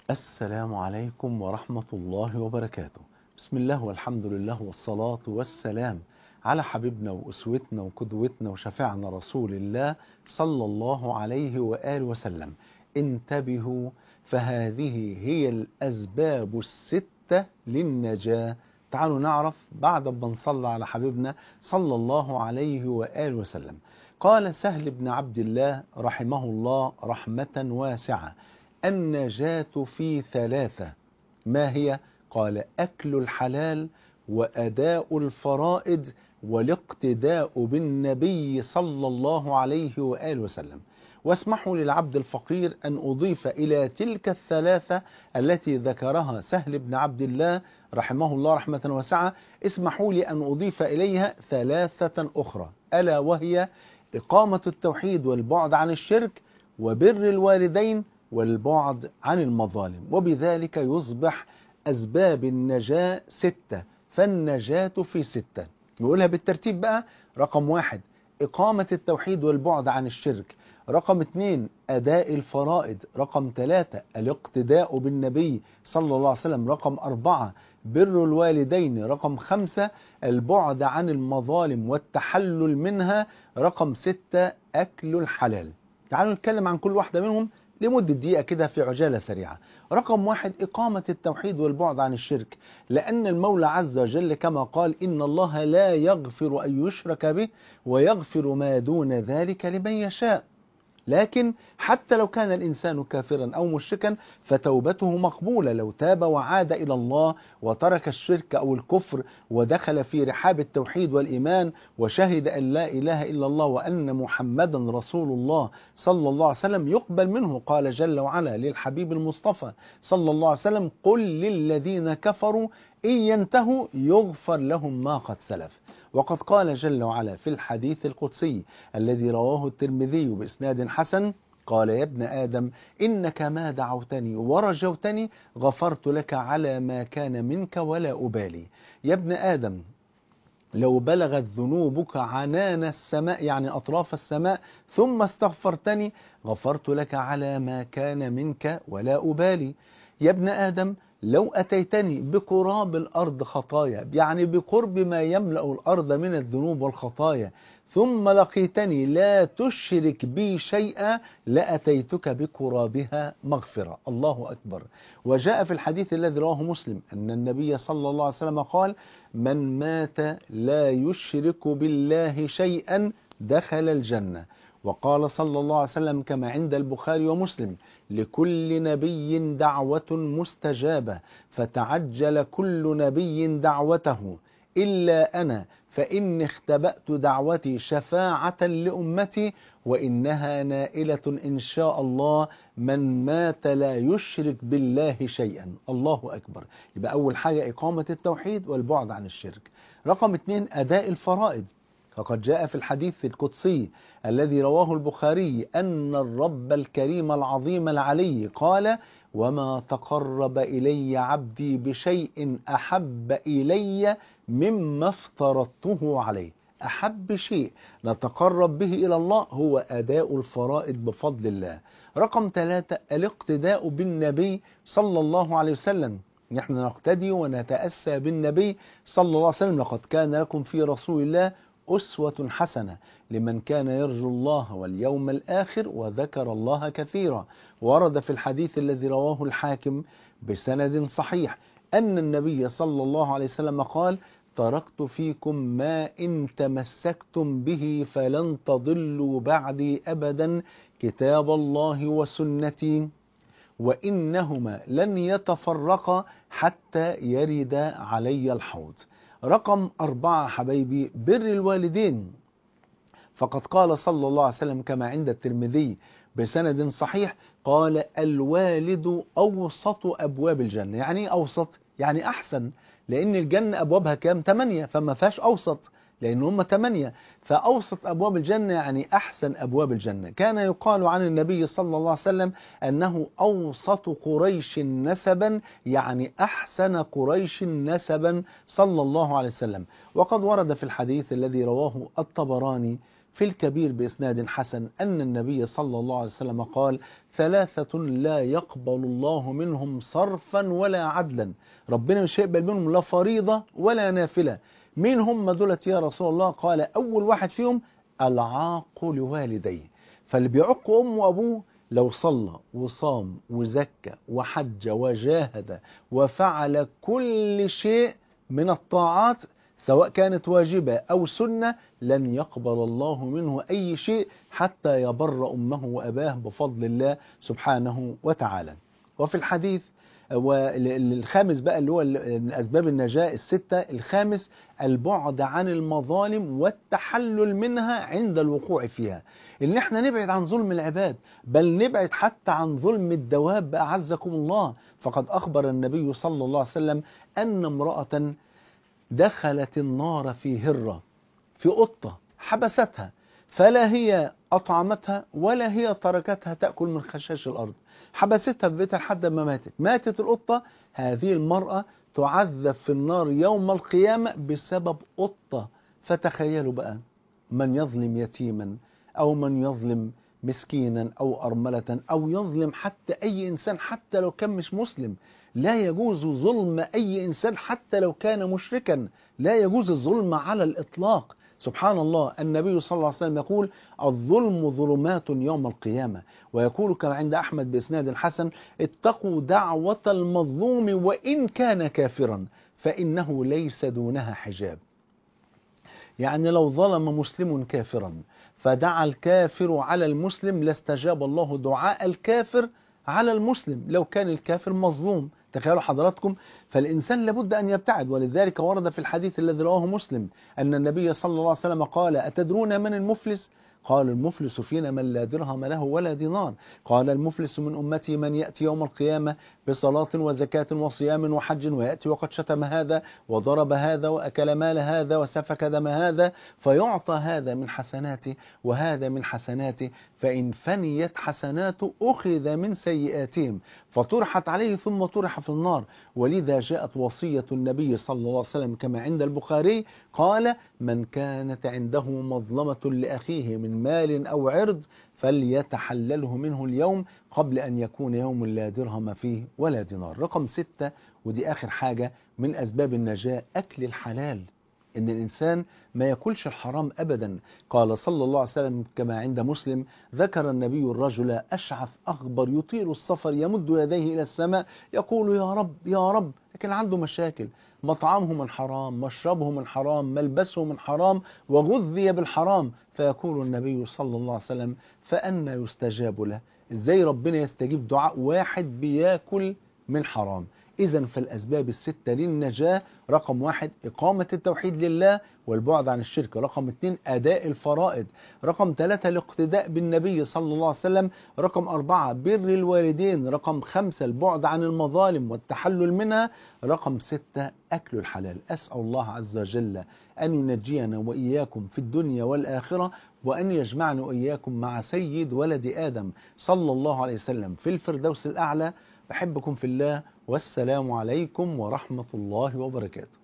السلام عليكم ورحمة الله وبركاته. بسم الله والحمد لله والصلاة والسلام على حبيبنا وأسوتنا وقدوتنا وشفيعنا رسول الله صلى الله عليه وآله وسلم. انتبهوا، فهذه هي الأسباب الستة للنجاة. تعالوا نعرف بعد ما نصلى على حبيبنا صلى الله عليه وآله وسلم. قال سهل بن عبد الله رحمه الله رحمة واسعة: النجاة في ثلاثة. ما هي؟ قال: أكل الحلال، وأداء الفرائض، والاقتداء بالنبي صلى الله عليه وآله وسلم. واسمحوا للعبد الفقير أن أضيف إلى تلك الثلاثة التي ذكرها سهل بن عبد الله رحمه الله رحمة واسعة، اسمحوا لي أن أضيف إليها ثلاثة أخرى، ألا وهي إقامة التوحيد والبعد عن الشرك، وبر الوالدين، والبعد عن المظالم. وبذلك يصبح أسباب النجاة ستة، فالنجاة في ستة. نقولها بالترتيب بقى: رقم 1 إقامة التوحيد والبعد عن الشرك، رقم 2 أداء الفرائض، رقم 3 الاقتداء بالنبي صلى الله عليه وسلم، رقم 4 بر الوالدين، رقم 5 البعد عن المظالم والتحلل منها، رقم 6 أكل الحلال. تعالوا نتكلم عن كل واحدة منهم لمدة دقيقة كده في عجالة سريعة. رقم 1 إقامة التوحيد والبعد عن الشرك، لأن المولى عز وجل كما قال: إن الله لا يغفر أن يشرك به ويغفر ما دون ذلك لمن يشاء. لكن حتى لو كان الإنسان كافرا أو مشركا فتوبته مقبولة لو تاب وعاد إلى الله وترك الشرك أو الكفر ودخل في رحاب التوحيد والإيمان وشهد أن لا إله إلا الله وأن محمدا رسول الله صلى الله عليه وسلم، يقبل منه. قال جل وعلا للحبيب المصطفى صلى الله عليه وسلم: قل للذين كفروا إن ينتهوا يغفر لهم ما قد سلف. وقد قال جل وعلا في الحديث القدسي الذي رواه الترمذي بإسناد حسن: قال: يا ابن آدم إنك ما دعوتني ورجوتني غفرت لك على ما كان منك ولا أبالي. يا ابن آدم، لو بلغت ذنوبك عنان السماء، يعني أطراف السماء، ثم استغفرتني غفرت لك على ما كان منك ولا أبالي. يا ابن آدم، لو أتيتني بقراب الأرض خطايا، يعني بقرب ما يملأ الأرض من الذنوب والخطايا، ثم لقيتني لا تشرك بي شيئا لأتيتك بقرابها مغفرة. الله أكبر. وجاء في الحديث الذي رواه مسلم أن النبي صلى الله عليه وسلم قال: من مات لا يشرك بالله شيئا دخل الجنة. وقال صلى الله عليه وسلم كما عند البخاري ومسلم: لكل نبي دعوة مستجابة، فتعجل كل نبي دعوته إلا أنا، فإني اختبأت دعوتي شفاعة لأمتي وإنها نائلة إن شاء الله من مات لا يشرك بالله شيئا. الله أكبر. يبقى أول حاجة إقامة التوحيد والبعد عن الشرك. رقم 2 أداء الفرائض، فقد جاء في الحديث القدسي الذي رواه البخاري أن الرب الكريم العظيم العلي قال: وما تقرب إلي عبدي بشيء أحب إلي مما افترضته عليه. أحب شيء نتقرب به إلى الله هو أداء الفرائض بفضل الله. رقم 3 الاقتداء بالنبي صلى الله عليه وسلم، نحن نقتدي ونتأسى بالنبي صلى الله عليه وسلم: لقد كان لكم في رسول الله أسوة حسنة لمن كان يرجو الله واليوم الآخر وذكر الله كثيرا. ورد في الحديث الذي رواه الحاكم بسند صحيح أن النبي صلى الله عليه وسلم قال: تركت فيكم ما إن تمسكتم به فلن تضلوا بعدي أبدا، كتاب الله وسنتي، وإنهما لن يتفرقا حتى يرد علي الحوض. رقم 4 حبايبي بر الوالدين، فقد قال صلى الله عليه وسلم كما عند الترمذي بسند صحيح: قال: الوالد أوسط أبواب الجنة. يعني إيه أوسط؟ يعني أحسن، لأن الجنة أبوابها كام؟ 8، فما فيهاش أوسط لأن هم 8. فأوسط أبواب الجنة يعني أحسن أبواب الجنة. كان يقال عن النبي صلى الله عليه وسلم أنه أوسط قريش نسبا، يعني أحسن قريش نسبا صلى الله عليه وسلم. وقد ورد في الحديث الذي رواه الطبراني في الكبير بإسناد حسن أن النبي صلى الله عليه وسلم قال: ثلاثة لا يقبل الله منهم صرفا ولا عدلا. ربنا مش هيقبل منهم لا فريضة ولا نافلة. مين هم دولت يا رسول الله؟ قال: أول واحد فيهم العاق لوالديه. فاللي بيعق أمه وأبوه لو صلى وصام وزكى وحج وجاهد وفعل كل شيء من الطاعات سواء كانت واجبة أو سنة لن يقبل الله منه أي شيء حتى يبر أمه وأباه بفضل الله سبحانه وتعالى. وفي الحديث والخامس بقى اللي هو من أسباب النجاة الستة، الخامس البعد عن المظالم والتحلل منها عند الوقوع فيها. إن احنا نبعد عن ظلم العباد، بل نبعد حتى عن ظلم الدواب أعزكم الله. فقد أخبر النبي صلى الله عليه وسلم أن امرأة دخلت النار في هرة، في قطة حبستها، فلا هي أطعمتها ولا هي تركتها تأكل من خشاش الأرض، حبستها في بيتها لحد ما ماتت. ماتت القطة، هذه المرأة تعذب في النار يوم القيامة بسبب قطة. فتخيلوا بقى من يظلم يتيما أو من يظلم مسكينا أو أرملة أو يظلم حتى أي إنسان حتى لو كان مش مسلم. لا يجوز ظلم أي إنسان حتى لو كان مشركا، لا يجوز الظلم على الإطلاق. سبحان الله، النبي صلى الله عليه وسلم يقول: الظلم ظلمات يوم القيامة. ويقول كما عند أحمد بإسناد حسن: اتقوا دعوة المظلوم وإن كان كافرا فإنه ليس دونها حجاب. يعني لو ظلم مسلم كافرا فدعا الكافر على المسلم لاستجاب الله دعاء الكافر على المسلم لو كان الكافر مظلوم. تخيلوا حضراتكم، فالإنسان لابد أن يبتعد. ولذلك ورد في الحديث الذي رواه مسلم أن النبي صلى الله عليه وسلم قال: أتدرون من المفلس؟ قال: المفلس فينا من لا درهم له ولا دينار. قال: المفلس من أمتي من يأتي يوم القيامة بصلاة وزكاة وصيام وحج ويأتي وقد شتم هذا وضرب هذا وأكل مال هذا وسفك دم هذا، فيعطى هذا من حسناته وهذا من حسناته، فإن فنيت حسناته أخذ من سيئاتهم فطرحت عليه ثم طرح في النار. ولذا جاءت وصية النبي صلى الله عليه وسلم كما عند البخاري قال: من كانت عنده مظلمة لأخيه من مال أو عرض فليتحلله منه اليوم قبل أن يكون يوم لا درهم فيه ولا دينار. رقم 6، ودي آخر حاجة من أسباب النجاة، أكل الحلال. إن الإنسان ما يأكلش الحرام أبدا. قال صلى الله عليه وسلم كما عند مسلم: ذكر النبي الرجل أشعث أغبر يطيل السفر يمد يديه إلى السماء يقول: يا رب يا رب، لكن عنده مشاكل، مطعمه من حرام، مشربه من حرام، ملبسه من حرام، وغذي بالحرام. فيقول النبي صلى الله عليه وسلم: فأنى يستجاب له؟ إزاي ربنا يستجيب دعاء واحد بياكل من حرام؟ إذن فالأسباب الستة للنجاة: رقم 1 إقامة التوحيد لله والبعد عن الشرك، رقم 2 أداء الفرائض، رقم 3 الاقتداء بالنبي صلى الله عليه وسلم، رقم 4 بر الوالدين، رقم 5 البعد عن المظالم والتحلل منها، رقم 6 أكل الحلال. أسأل الله عز وجل أن ينجينا وإياكم في الدنيا والآخرة، وأن يجمعنا وإياكم مع سيد ولد آدم صلى الله عليه وسلم في الفردوس الأعلى. بحبكم في الله، والسلام عليكم ورحمة الله وبركاته.